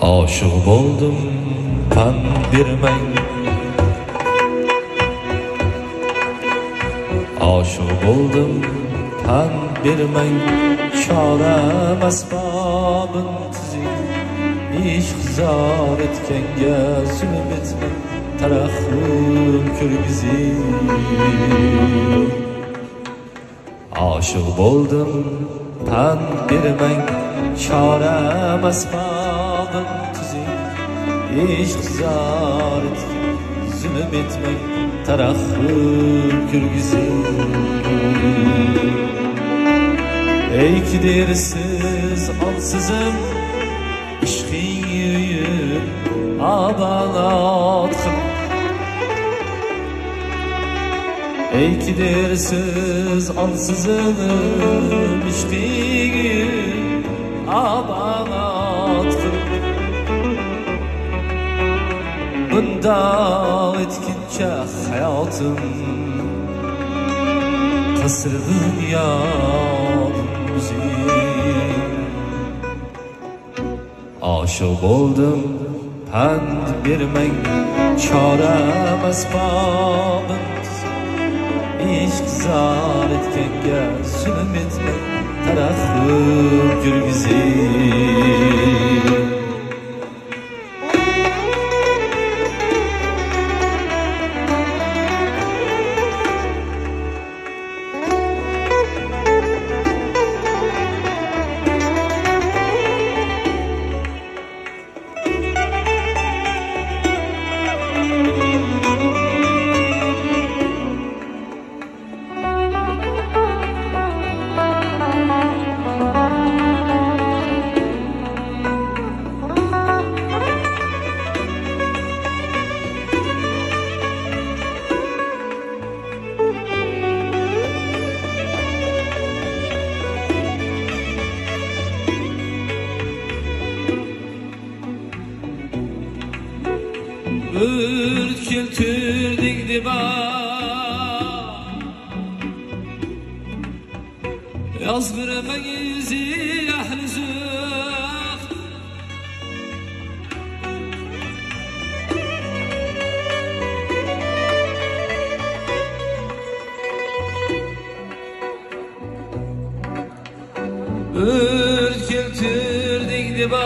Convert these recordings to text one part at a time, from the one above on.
Aşık boldum pan bermang, aşık boldum pan bermang, çorem asbabın tizing, ishq zor etganga zulm etmang, tarahhum ko'rgizing. Aşık boldum pan bermang, çorem asbabın tizing, ishq zor etgan zulm etmang, tarahhum ko'rgizing. Ey kidersiz ansızım ishqing yuyib abanat qil. Ey kidersiz ansızım ishqing yuyib abanat qil. Bunda etkincha hayotım qasrg'im yodim o'zing. Aşık boldum pand bermang, çorem asbobin ishq zor etganga zulm etmang, tarahhum ko'rgizing. Ürt keltirdik diba, yazgırmak izi ahli zuht. Ürt keltirdik diba,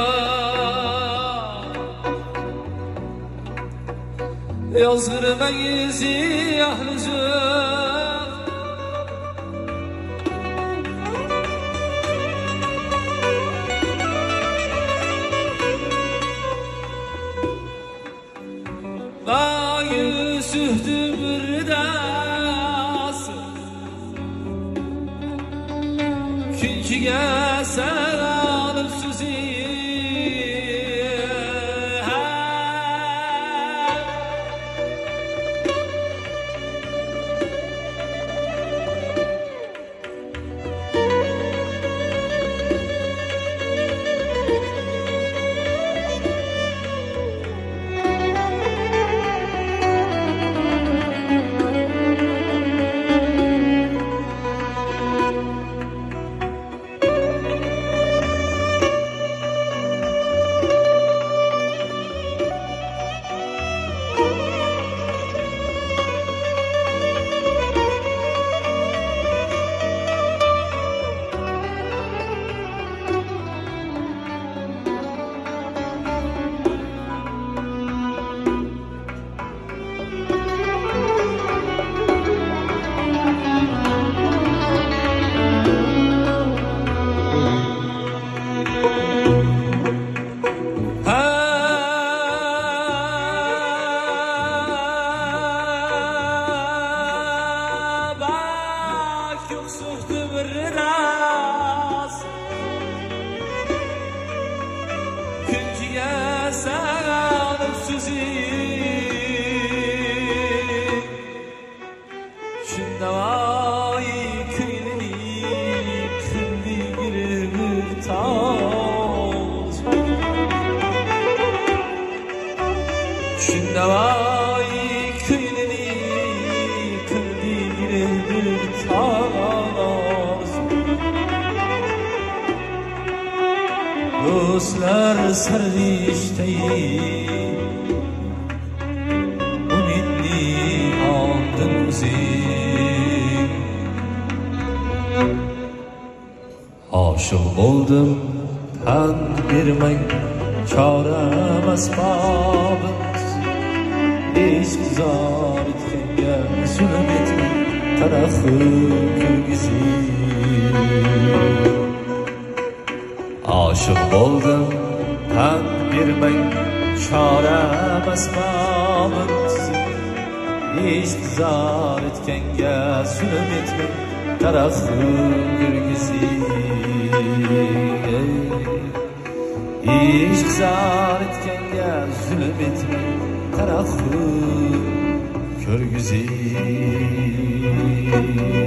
yazgırmak izi ahli zuht. Dayı sühdü birdas, künçige sen alıp süzi. Oh do'stlar sarvishtay umidli oldin o'zing oshiq bo'ldim tan bermang choram asbobimiz ishq zor etganga zulm etmang tarafı kulgisi aşık oldum tan bermang choram asbobimiz ishq zor etganga zulm etmang tarafı kulgisi ishq zor etganga zulm etmang tarafı ko'rgizing